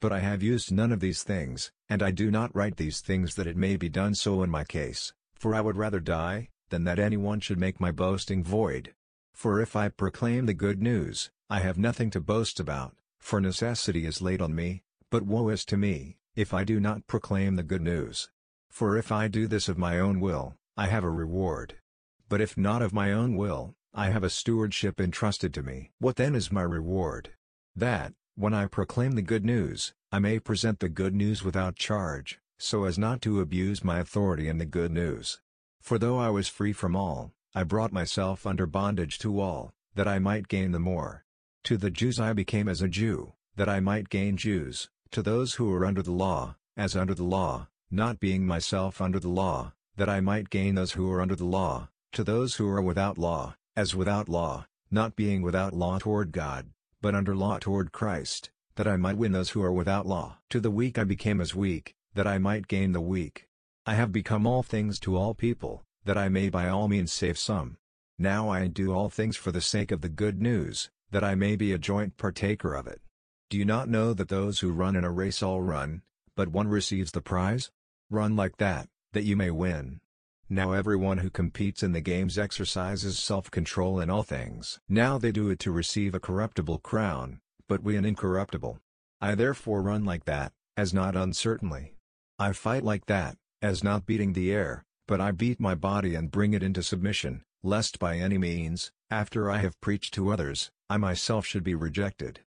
But I have used none of these things, and I do not write these things that it may be done so in my case, for I would rather die, than that anyone should make my boasting void. For if I proclaim the good news, I have nothing to boast about, for necessity is laid on me, but woe is to me, if I do not proclaim the good news. For if I do this of my own will, I have a reward. But if not of my own will, I have a stewardship entrusted to me. What then is my reward? That, when I proclaim the good news, I may present the good news without charge, so as not to abuse my authority in the good news. For though I was free from all, I brought myself under bondage to all, that I might gain the more. To the Jews I became as a Jew, that I might gain Jews, to those who are under the law, as under the law, not being myself under the law, that I might gain those who are under the law, to those who are without law, as without law, not being without law toward God, but under law toward Christ, that I might win those who are without law. To the weak I became as weak, that I might gain the weak. I have become all things to all people, that I may by all means save some. Now I do all things for the sake of the good news, that I may be a joint partaker of it. Do you not know that those who run in a race all run, but one receives the prize? Run like that you may win. Now everyone who competes in the games exercises self-control in all things. Now they do it to receive a corruptible crown, but we an incorruptible. I therefore run like that, as not uncertainly. I fight like that, as not beating the air, but I beat my body and bring it into submission, lest by any means, after I have preached to others, I myself should be rejected.